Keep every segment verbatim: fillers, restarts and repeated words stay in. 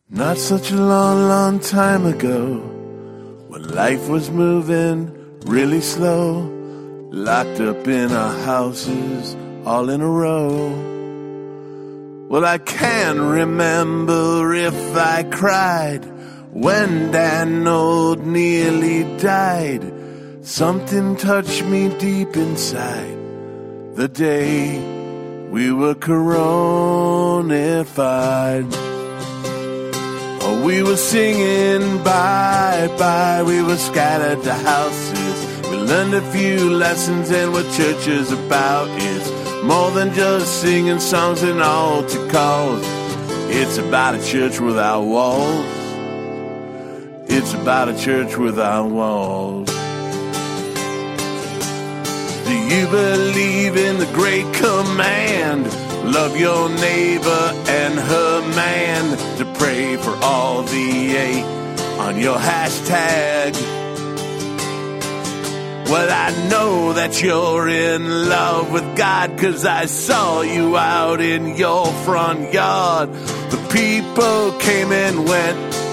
Not such a long, long time ago, when life was moving really slow, locked up in our houses all in a row. Well, I can remember if I cried when Dan Old nearly died. Something touched me deep inside the day we were coronified. Oh, we were singing bye-bye, we were scattered to houses. We learned a few lessons and what church is about. It's more than just singing songs and altar calls. It's about a church without walls. It's about a church without walls. Do you believe in the great command? Love your neighbor and her man. To pray for all the eight on your hashtag. Well, I know that you're in love with God, 'cause I saw you out in your front yard. The people came and went.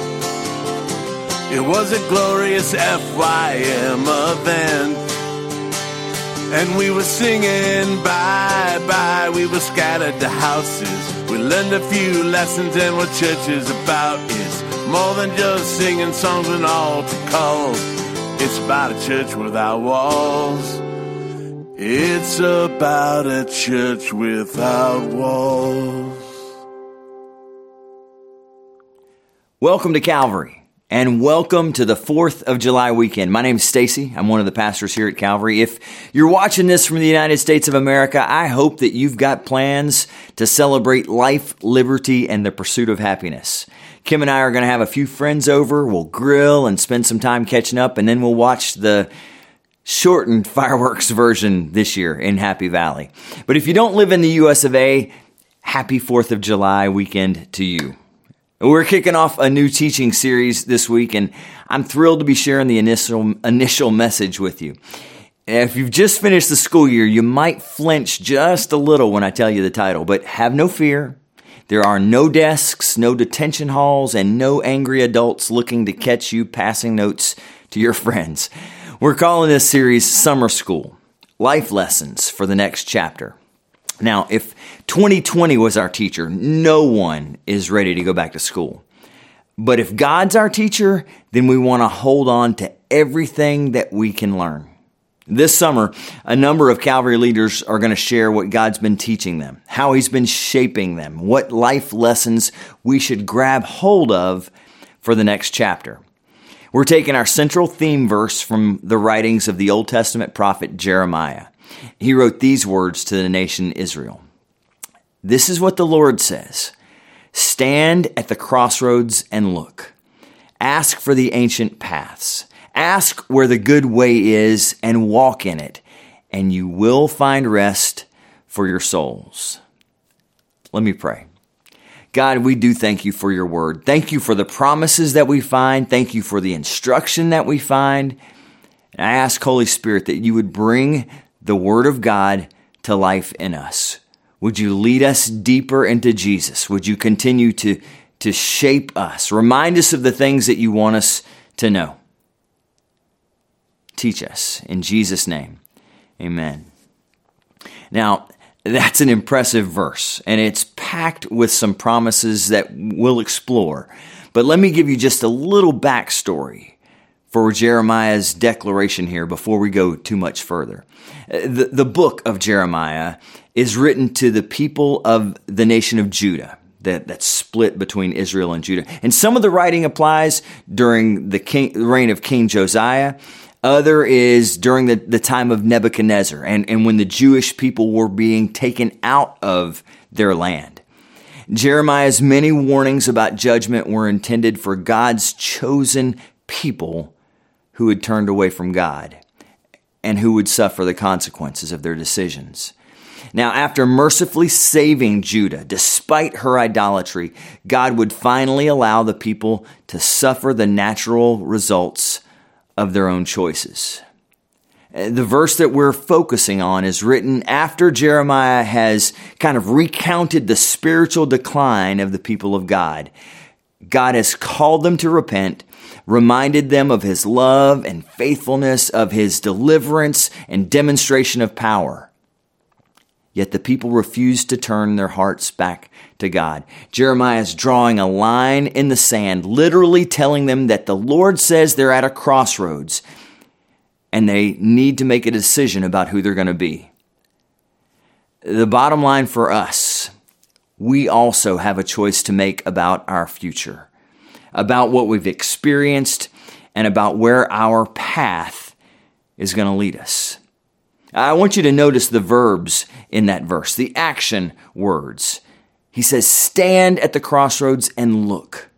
It was a glorious F Y M event. And we were singing bye-bye, we were scattered to houses. We learned a few lessons and what church is about. It's more than just singing songs and altar calls. It's about a church without walls. It's about a church without walls. Welcome to Calvary. And welcome to the fourth of July weekend. My name is Stacy. I'm one of the pastors here at Calvary. If you're watching this from the United States of America, I hope that you've got plans to celebrate life, liberty, and the pursuit of happiness. Kim and I are going to have a few friends over. We'll grill and spend some time catching up, and then we'll watch the shortened fireworks version this year in Happy Valley. But if you don't live in the U S of A, happy fourth of July weekend to you. We're kicking off a new teaching series this week, and I'm thrilled to be sharing the initial initial message with you. If you've just finished the school year, you might flinch just a little when I tell you the title, but have no fear. There are no desks, no detention halls, and no angry adults looking to catch you passing notes to your friends. We're calling this series Summer School, Life Lessons for the Next Chapter. Now, if twenty twenty was our teacher, no one is ready to go back to school. But if God's our teacher, then we want to hold on to everything that we can learn. This summer, a number of Calvary leaders are going to share what God's been teaching them, how He's been shaping them, what life lessons we should grab hold of for the next chapter. We're taking our central theme verse from the writings of the Old Testament prophet Jeremiah. He wrote these words to the nation Israel. This is what the Lord says. Stand at the crossroads and look. Ask for the ancient paths. Ask where the good way is and walk in it, and you will find rest for your souls. Let me pray. God, we do thank you for your word. Thank you for the promises that we find. Thank you for the instruction that we find. And I ask, Holy Spirit, that you would bring the Word of God to life in us. Would you lead us deeper into Jesus? Would you continue to, to shape us? Remind us of the things that you want us to know. Teach us. In Jesus' name, amen. Now, that's an impressive verse, and it's packed with some promises that we'll explore. But let me give you just a little backstory for Jeremiah's declaration here before we go too much further. The, the book of Jeremiah is written to the people of the nation of Judah that, that's split between Israel and Judah. And some of the writing applies during the king, reign of King Josiah. Other is during the, the time of Nebuchadnezzar and, and when the Jewish people were being taken out of their land. Jeremiah's many warnings about judgment were intended for God's chosen people who had turned away from God and who would suffer the consequences of their decisions. Now, after mercifully saving Judah, despite her idolatry, God would finally allow the people to suffer the natural results of their own choices. The verse that we're focusing on is written after Jeremiah has kind of recounted the spiritual decline of the people of God. God has called them to repent, reminded them of his love and faithfulness, of his deliverance and demonstration of power. Yet the people refused to turn their hearts back to God. Jeremiah is drawing a line in the sand, literally telling them that the Lord says they're at a crossroads and they need to make a decision about who they're going to be. The bottom line for us, we also have a choice to make about our future, about what we've experienced, and about where our path is going to lead us. I want you to notice the verbs in that verse, the action words. He says, stand at the crossroads and look.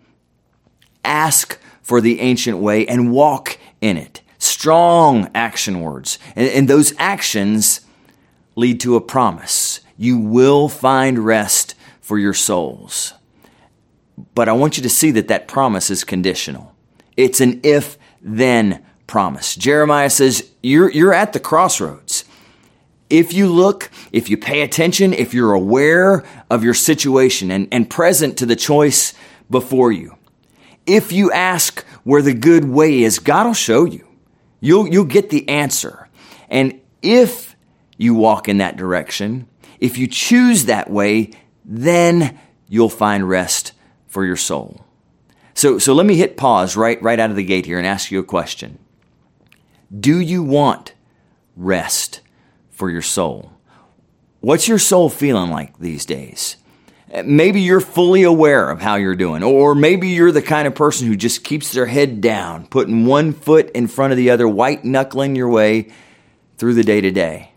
Ask for the ancient way and walk in it. Strong action words. And, and those actions lead to a promise. You will find rest for your souls. But I want you to see that that promise is conditional. It's an if-then promise. Jeremiah says, you're, you're at the crossroads. If you look, if you pay attention, if you're aware of your situation and, and present to the choice before you, if you ask where the good way is, God will show you. You'll, you'll get the answer. And if you walk in that direction, if you choose that way, then you'll find rest for your soul. So, so let me hit pause right, right out of the gate here and ask you a question. Do you want rest for your soul? What's your soul feeling like these days? Maybe you're fully aware of how you're doing, or maybe you're the kind of person who just keeps their head down, putting one foot in front of the other, white-knuckling your way through the day-to-day.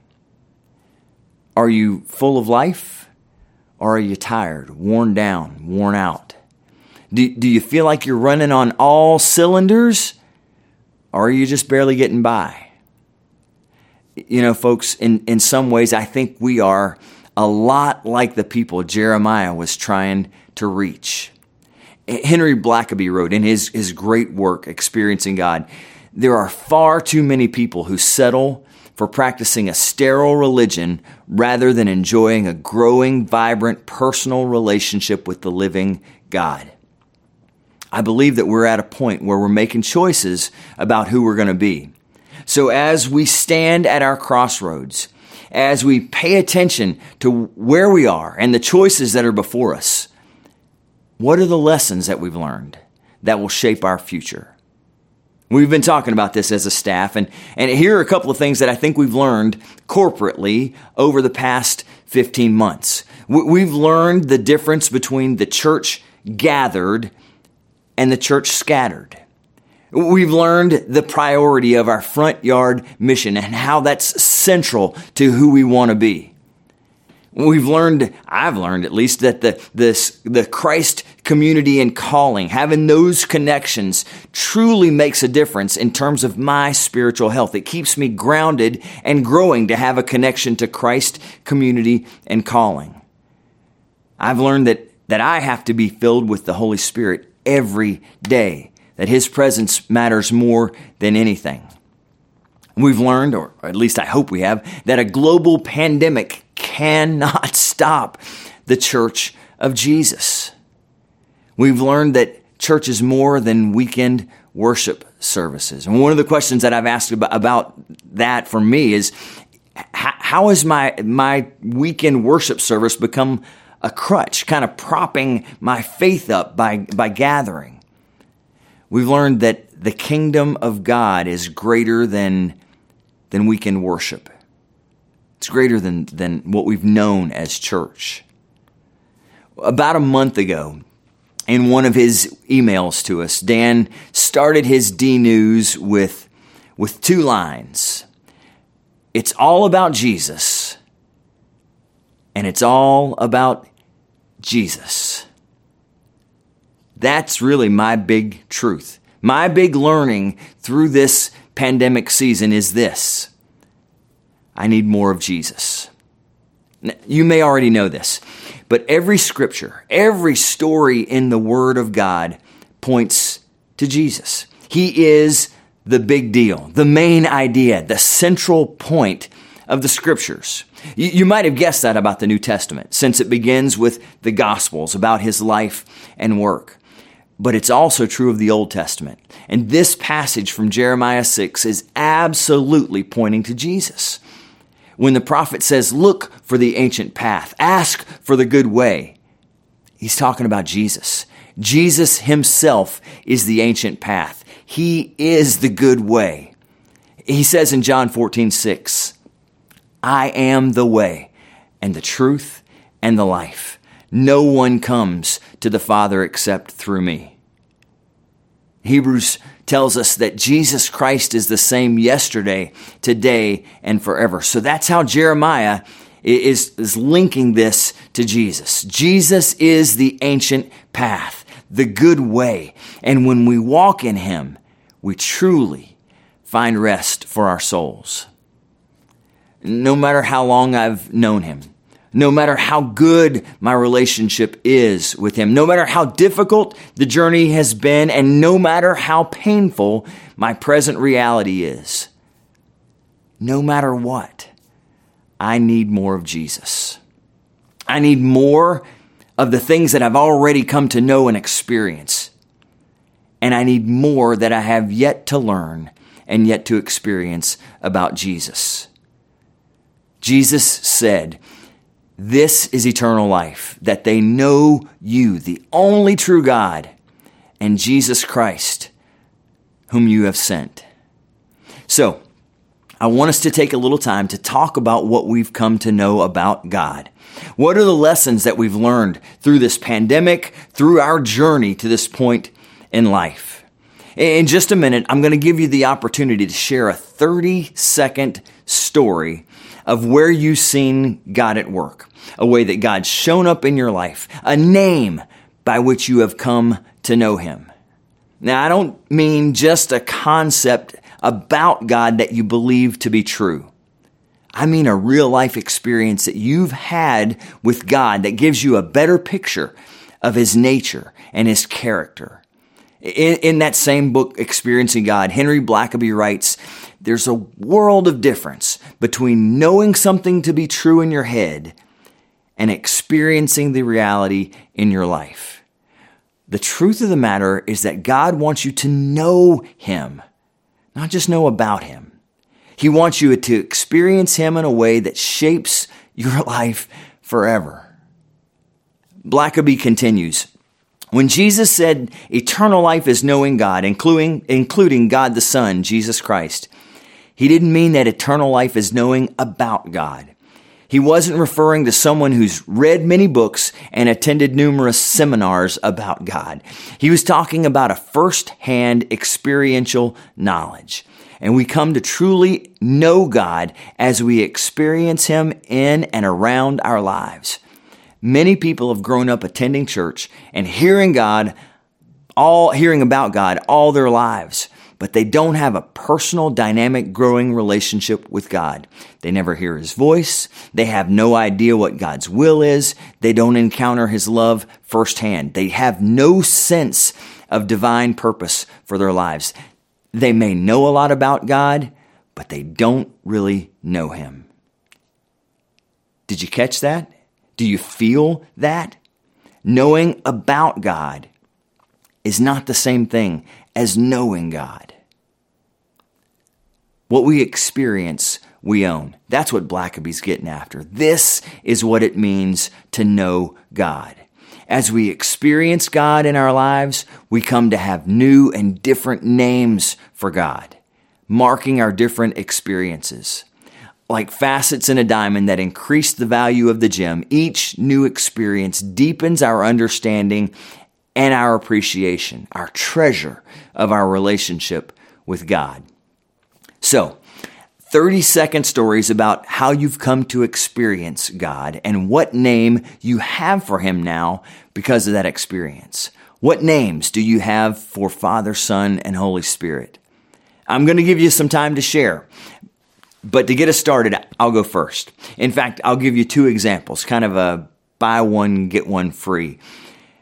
Are you full of life, or are you tired, worn down, worn out? Do, do you feel like you're running on all cylinders, or are you just barely getting by? You know, folks, in, in some ways, I think we are a lot like the people Jeremiah was trying to reach. Henry Blackaby wrote in his, his great work, Experiencing God, there are far too many people who settle for practicing a sterile religion rather than enjoying a growing, vibrant, personal relationship with the living God. I believe that we're at a point where we're making choices about who we're going to be. So as we stand at our crossroads, as we pay attention to where we are and the choices that are before us, what are the lessons that we've learned that will shape our future? We've been talking about this as a staff, and, and here are a couple of things that I think we've learned corporately over the past fifteen months. We've learned the difference between the church gathered and the church scattered. We've learned the priority of our front yard mission and how that's central to who we want to be. We've learned, I've learned at least, that the, this, the Christ community and calling, having those connections truly makes a difference in terms of my spiritual health. It keeps me grounded and growing to have a connection to Christ community and calling. I've learned that, that I have to be filled with the Holy Spirit every day, that His presence matters more than anything. We've learned, or at least I hope we have, that a global pandemic cannot stop the Church of Jesus. We've learned that church is more than weekend worship services. And one of the questions that I've asked about, about that for me is, how has my, my weekend worship service become a crutch, kind of propping my faith up by, by gathering? We've learned that the kingdom of God is greater than, than weekend worship. It's greater than, than what we've known as church. About a month ago, in one of his emails to us, Dan started his D-News with, with two lines. It's all about Jesus, and it's all about Jesus. That's really my big truth. My big learning through this pandemic season is this: I need more of Jesus. You may already know this, but every scripture, every story in the Word of God points to Jesus. He is the big deal, the main idea, the central point of the scriptures. You, you might have guessed that about the New Testament, since it begins with the Gospels, about His life and work. but it's also true of the Old Testament. And this passage from Jeremiah six is absolutely pointing to Jesus. When the prophet says, look for the ancient path, ask for the good way, he's talking about Jesus. Jesus himself is the ancient path. He is the good way. He says in John fourteen six, I am the way and the truth and the life. No one comes to the Father except through me. Hebrews tells us that Jesus Christ is the same yesterday, today, and forever. So that's how Jeremiah is, is linking this to Jesus. Jesus is the ancient path, the good way. And when we walk in him, we truly find rest for our souls. No matter how long I've known him, no matter how good my relationship is with him, no matter how difficult the journey has been, and no matter how painful my present reality is, no matter what, I need more of Jesus. I need more of the things that I've already come to know and experience. And I need more that I have yet to learn and yet to experience about Jesus. Jesus said, this is eternal life, that they know you, the only true God, and Jesus Christ, whom you have sent. So, I want us to take a little time to talk about what we've come to know about God. What are the lessons that we've learned through this pandemic, through our journey to this point in life? In just a minute, I'm going to give you the opportunity to share a thirty-second story of where you've seen God at work, a way that God's shown up in your life, a name by which you have come to know him. Now, I don't mean just a concept about God that you believe to be true. I mean a real life experience that you've had with God that gives you a better picture of his nature and his character. In, in that same book, Experiencing God, Henry Blackaby writes, there's a world of difference between knowing something to be true in your head and experiencing the reality in your life. The truth of the matter is that God wants you to know him, not just know about him. He wants you to experience him in a way that shapes your life forever. Blackaby continues, when Jesus said eternal life is knowing God, including, including God the Son, Jesus Christ, he didn't mean that eternal life is knowing about God. He wasn't referring to someone who's read many books and attended numerous seminars about God. He was talking about a first-hand experiential knowledge. And we come to truly know God as we experience him in and around our lives. Many people have grown up attending church and hearing God, all hearing about God all their lives, but they don't have a personal, dynamic, growing relationship with God. They never hear his voice. They have no idea what God's will is. They don't encounter his love firsthand. They have no sense of divine purpose for their lives. They may know a lot about God, but they don't really know him. Did you catch that? Do you feel that? Knowing about God is not the same thing as knowing God. What we experience, we own. That's what Blackaby's getting after. This is what it means to know God. As we experience God in our lives, we come to have new and different names for God, marking our different experiences. Like facets in a diamond that increase the value of the gem, each new experience deepens our understanding and our appreciation, our treasure of our relationship with God. So, thirty-second stories about how you've come to experience God and what name you have for him now because of that experience. What names do you have for Father, Son, and Holy Spirit? I'm going to give you some time to share. But to get us started, I'll go first. In fact, I'll give you two examples, kind of a buy one, get one free.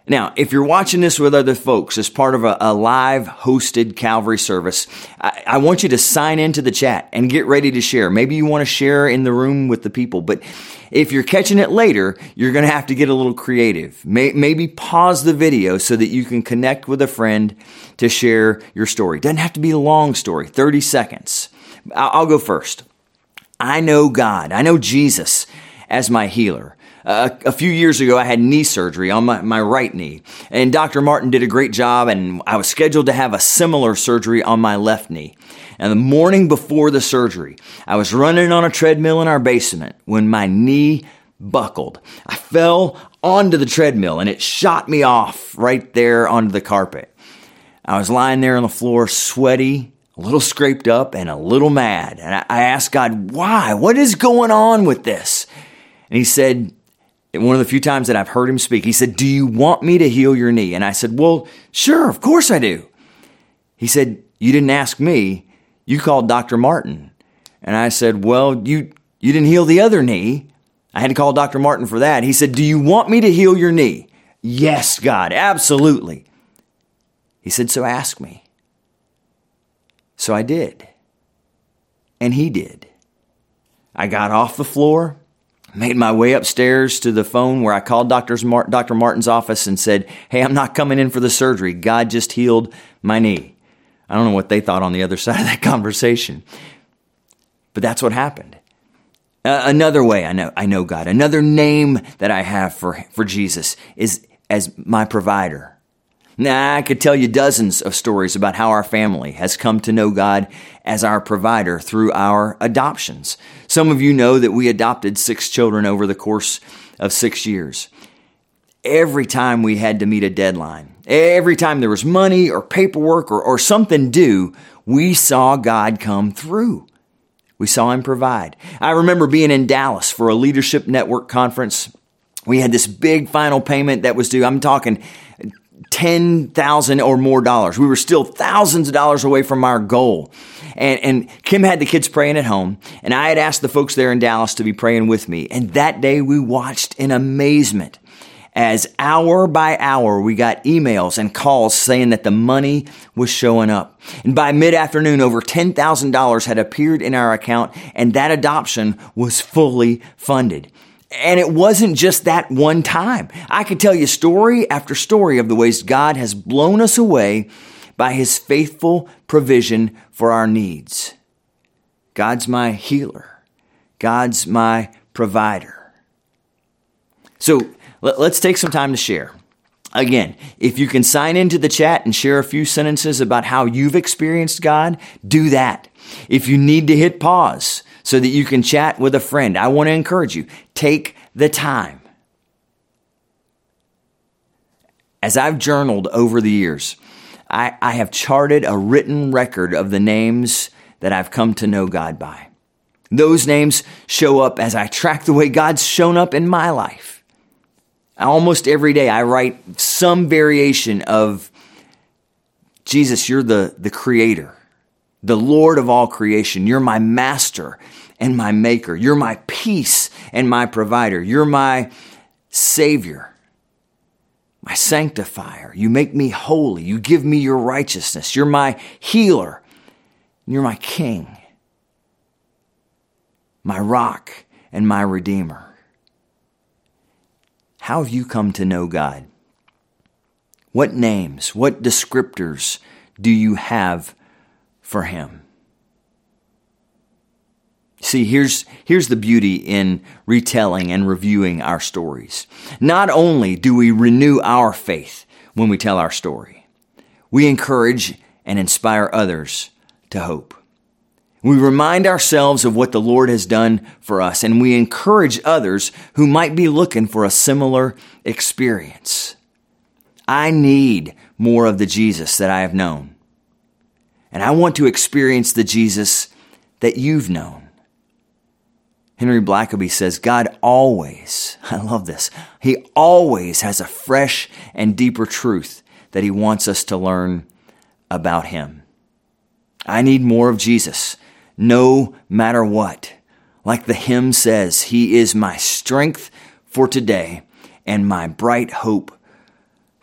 Now, if you're watching this with other folks as part of a, a live hosted Calvary service, I, I want you to sign into the chat and get ready to share. Maybe you want to share in the room with the people, but if you're catching it later, you're going to have to get a little creative. May, maybe pause the video so that you can connect with a friend to share your story. It doesn't have to be a long story, thirty seconds. I'll, I'll go first. I know God. I know Jesus as my healer. Uh, a few years ago, I had knee surgery on my, my right knee, and Doctor Martin did a great job, and I was scheduled to have a similar surgery on my left knee. And the morning before the surgery, I was running on a treadmill in our basement when my knee buckled. I fell onto the treadmill, and it shot me off right there onto the carpet. I was lying there on the floor, sweaty, a little scraped up, and a little mad. And I, I asked God, why? What is going on with this? And he said, one of the few times that I've heard him speak, he said, do you want me to heal your knee? And I said, well, sure, of course I do. He said, you didn't ask me. You called Doctor Martin. And I said, well, you, you didn't heal the other knee. I had to call Doctor Martin for that. He said, do you want me to heal your knee? Yes, God, absolutely. He said, so ask me. So I did. And he did. I got off the floor, made my way upstairs to the phone where I called Doctor Martin's office and said, hey, I'm not coming in for the surgery. God just healed my knee. I don't know what they thought on the other side of that conversation, but that's what happened. Uh, another way I know I know God, another name that I have for, for Jesus is as my provider. Now, I could tell you dozens of stories about how our family has come to know God as our provider through our adoptions. Some of you know that we adopted six children over the course of six years. Every time we had to meet a deadline, every time there was money or paperwork or, or something due, we saw God come through. We saw him provide. I remember being in Dallas for a Leadership Network conference. We had this big final payment that was due. I'm talking ten thousand or more dollars. We were still thousands of dollars away from our goal. And, and Kim had the kids praying at home, and I had asked the folks there in Dallas to be praying with me. And that day we watched in amazement as hour by hour we got emails and calls saying that the money was showing up. And by mid-afternoon, over ten thousand dollars had appeared in our account, and that adoption was fully funded. And it wasn't just that one time. I could tell you story after story of the ways God has blown us away by his faithful provision for our needs. God's my healer. God's my provider. So let's take some time to share. Again, if you can sign into the chat and share a few sentences about how you've experienced God, do that. If you need to hit pause so that you can chat with a friend, I want to encourage you, take the time. As I've journaled over the years, I, I have charted a written record of the names that I've come to know God by. Those names show up as I track the way God's shown up in my life. Almost every day I write some variation of, Jesus, you're the, the creator, the Lord of all creation. You're my master and my maker. You're my peace and my provider. You're my savior, my sanctifier. You make me holy. You give me your righteousness. You're my healer. You're my king, my rock and my redeemer. How have you come to know God? What names, what descriptors do you have for him? See, here's, here's the beauty in retelling and reviewing our stories. Not only do we renew our faith when we tell our story, we encourage and inspire others to hope. We remind ourselves of what the Lord has done for us, and we encourage others who might be looking for a similar experience. I need more of the Jesus that I have known, and I want to experience the Jesus that you've known. Henry Blackaby says, God always, I love this, he always has a fresh and deeper truth that he wants us to learn about him. I need more of Jesus, no matter what. Like the hymn says, he is my strength for today and my bright hope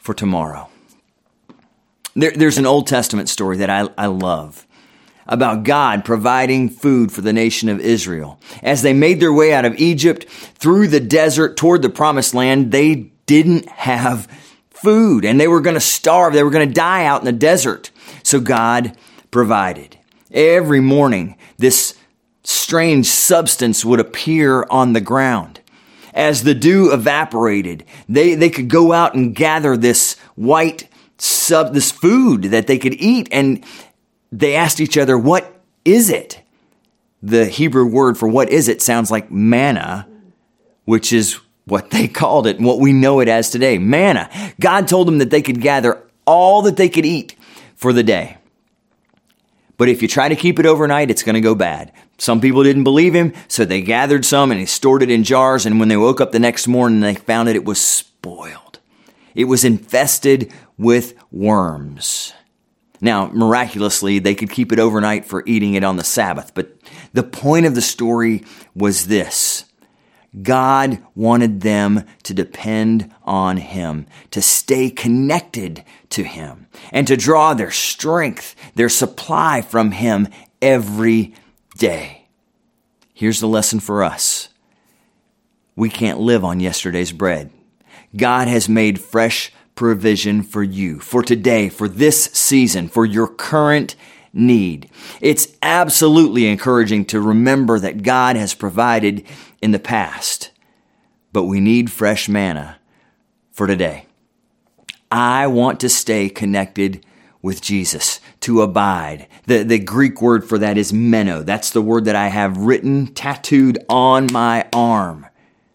for tomorrow. There, there's an Old Testament story that I, I love about God providing food for the nation of Israel. As they made their way out of Egypt through the desert toward the promised land, they didn't have food and they were going to starve. They were going to die out in the desert. So God provided. Every morning, this strange substance would appear on the ground. As the dew evaporated, they, they could go out and gather this white sub, this food that they could eat. And they asked each other, what is it? The Hebrew word for what is it sounds like manna, which is what they called it and what we know it as today, manna. God told them that they could gather all that they could eat for the day. But if you try to keep it overnight, it's going to go bad. Some people didn't believe him, so they gathered some and he stored it in jars. And when they woke up the next morning, they found that it was spoiled. It was infested with worms. Now, miraculously, they could keep it overnight for eating it on the Sabbath. But the point of the story was this. God wanted them to depend on him, to stay connected to him, and to draw their strength, their supply from him every day. Here's the lesson for us. We can't live on yesterday's bread. God has made fresh provision for you, for today, for this season, for your current need. It's absolutely encouraging to remember that God has provided in the past, but we need fresh manna for today. I want to stay connected with Jesus, to abide. The, the Greek word for that is meno. That's the word that I have written, tattooed on my arm.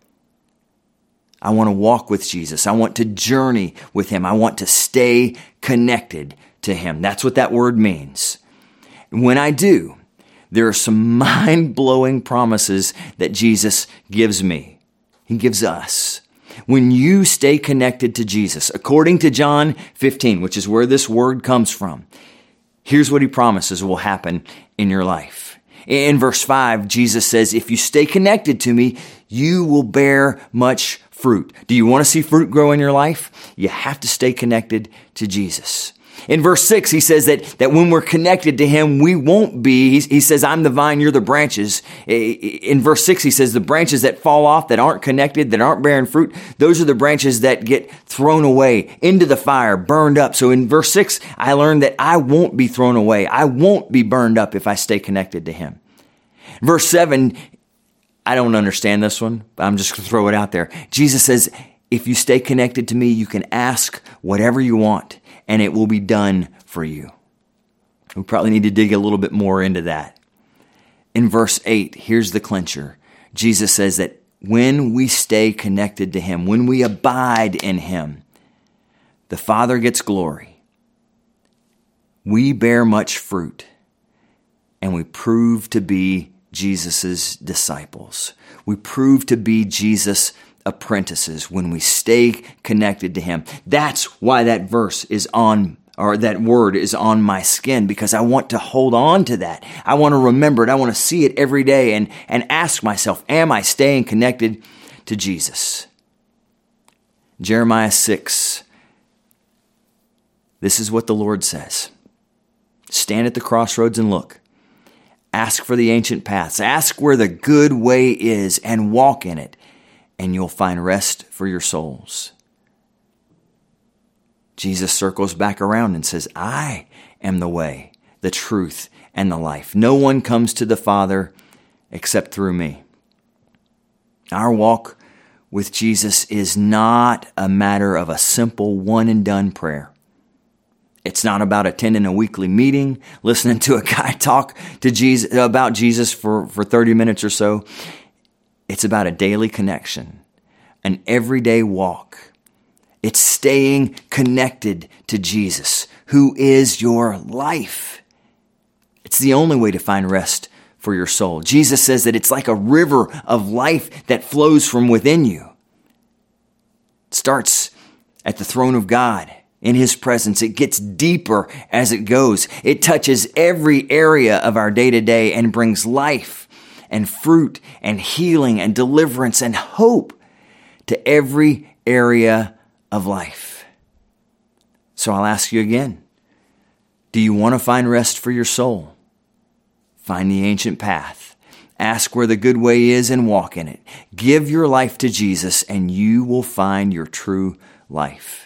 I want to walk with Jesus. I want to journey with him. I want to stay connected to him. That's what that word means. And when I do, there are some mind-blowing promises that Jesus gives me. He gives us. When you stay connected to Jesus, according to John fifteen, which is where this word comes from, here's what he promises will happen in your life. In verse five, Jesus says, if you stay connected to me, you will bear much fruit. Do you want to see fruit grow in your life? You have to stay connected to Jesus. In verse six, he says that, that when we're connected to him, we won't be, he, he says, I'm the vine, you're the branches. In verse six, he says, the branches that fall off, that aren't connected, that aren't bearing fruit, those are the branches that get thrown away into the fire, burned up. So in verse six, I learned that I won't be thrown away. I won't be burned up if I stay connected to him. Verse seven, I don't understand this one, but I'm just going to throw it out there. Jesus says, if you stay connected to me, you can ask whatever you want, and it will be done for you. We probably need to dig a little bit more into that. In verse eight, here's the clincher. Jesus says that when we stay connected to him, when we abide in him, the Father gets glory. We bear much fruit, and we prove to be Jesus' disciples. We prove to be Jesus' apprentices when we stay connected to him. That's why that verse is on, or that word is on my skin, because I want to hold on to that. I want to remember it. I want to see it every day and, and ask myself, am I staying connected to Jesus? Jeremiah six. This is what the Lord says. Stand at the crossroads and look. Ask for the ancient paths. Ask where the good way is and walk in it, and you'll find rest for your souls. Jesus circles back around and says, I am the way, the truth, and the life. No one comes to the Father except through me. Our walk with Jesus is not a matter of a simple one and done prayer. It's not about attending a weekly meeting, listening to a guy talk to Jesus about Jesus for, for thirty minutes or so. It's about a daily connection, an everyday walk. It's staying connected to Jesus, who is your life. It's the only way to find rest for your soul. Jesus says that it's like a river of life that flows from within you. It starts at the throne of God. In his presence, it gets deeper as it goes. It touches every area of our day-to-day and brings life and fruit and healing and deliverance and hope to every area of life. So I'll ask you again. Do you want to find rest for your soul? Find the ancient path. Ask where the good way is and walk in it. Give your life to Jesus and you will find your true life.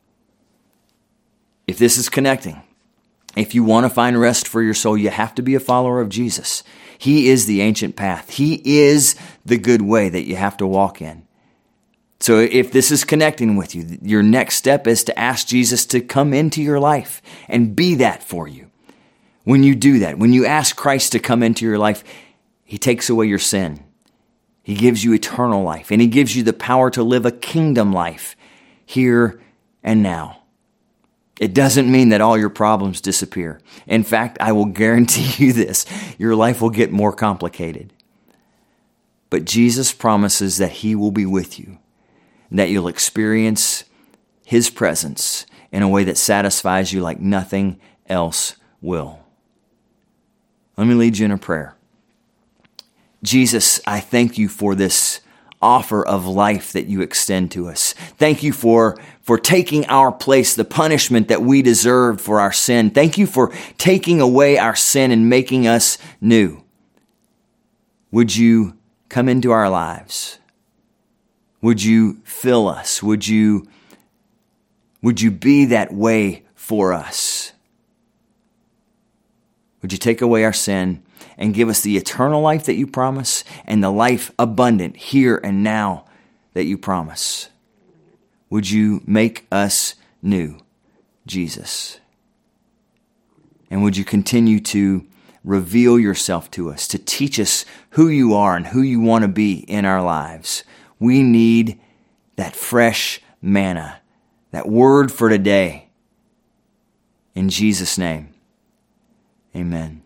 If this is connecting, if you want to find rest for your soul, you have to be a follower of Jesus. He is the ancient path. He is the good way that you have to walk in. So if this is connecting with you, your next step is to ask Jesus to come into your life and be that for you. When you do that, when you ask Christ to come into your life, He takes away your sin. He gives you eternal life, and He gives you the power to live a kingdom life here and now. It doesn't mean that all your problems disappear. In fact, I will guarantee you this, your life will get more complicated. But Jesus promises that He will be with you, that you'll experience His presence in a way that satisfies you like nothing else will. Let me lead you in a prayer. Jesus, I thank you for this offer of life that you extend to us. Thank you for, for taking our place, the punishment that we deserved for our sin. Thank you for taking away our sin and making us new. Would you come into our lives? Would you fill us? Would you, would you be that way for us? Would you take away our sin and give us the eternal life that you promise and the life abundant here and now that you promise? Would you make us new, Jesus? And would you continue to reveal yourself to us, to teach us who you are and who you want to be in our lives? We need that fresh manna, that word for today. In Jesus' name, amen.